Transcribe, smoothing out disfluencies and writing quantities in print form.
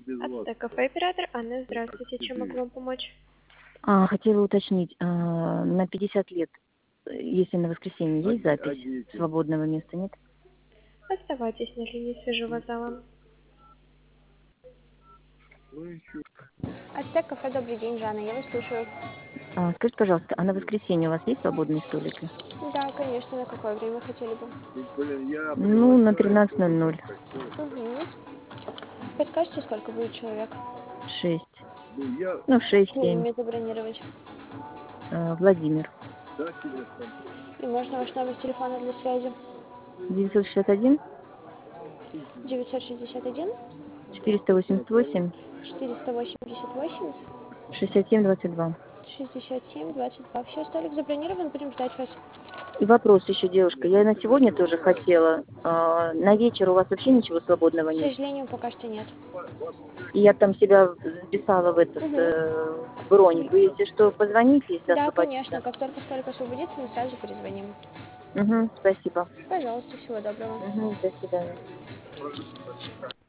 Ацтек кафе, оператор Анна, здравствуйте. Чем могу вам помочь? Хотела уточнить, на 50 лет, если на воскресенье есть запись, свободного места нет? Оставайтесь на линии, свяжу вас с залом. Ацтек кафе, добрый день, Жанна, я вас слушаю. Скажите, пожалуйста, а на воскресенье у вас есть свободные столики? Да, конечно, на какое время хотели бы? Ну, на 13:00. Угу. Подскажите, сколько будет человек? 6. Ну, Какое 6-7. имя забронировать? Владимир. И можно ваш номер телефона для связи? 961 961 488 488 6722. 67 22. Все, столик забронирован, будем ждать вас. И вопрос еще, девушка, я на сегодня тоже хотела. На вечер у вас вообще ничего свободного К нет? сожалению, пока что нет. И я там себя записала в этот Угу. бронь. Вы, если что, позвоните, если Да, конечно, освободится. как только столик освободится, мы сразу перезвоним. Угу, спасибо. Пожалуйста, всего доброго. Угу, до свидания.